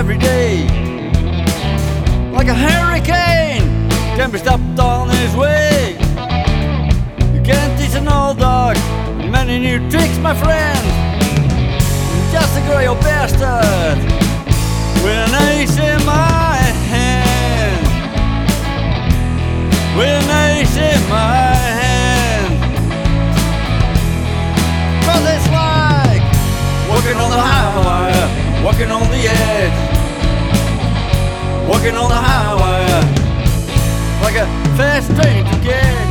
every day. Like a hurricane, can be stopped on his way. You can't teach an old dog many new tricks, my friend. Just a grey old bastard with an ace in my hand. With an ace in my hand. 'Cause it's like walking on the highway, walking on the edge, walking on the highway, like a fast train to catch.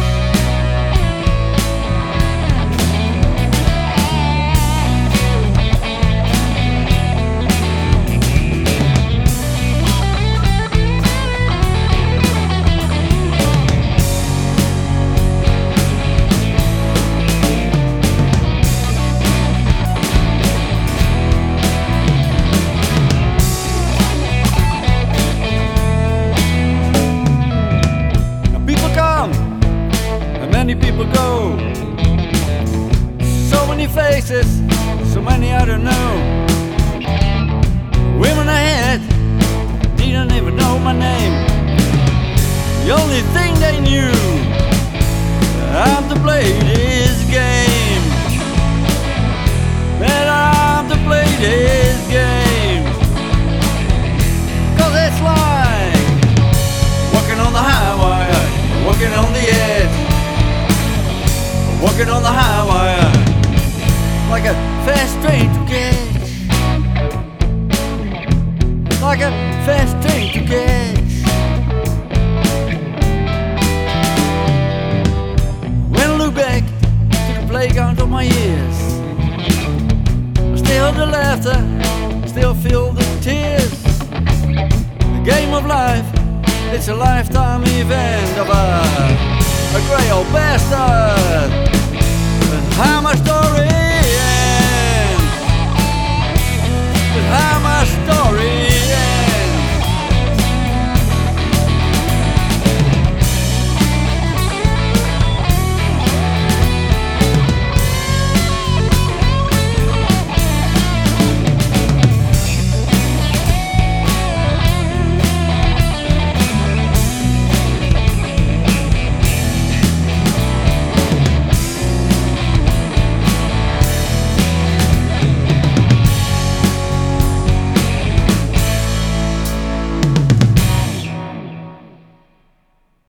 Many people go, so many faces, so many I don't know. Women I had didn't even know my name. The only thing they knew, I'm to play this game. That I'm to play this game. 'Cause it's like walking on the highway, walking on the edge, walking on the highway, like a fast train to catch. Like a fast train to catch. When I look back to the playground of my years, I still the laughter, still feel the tears. The game of life, it's a lifetime event of a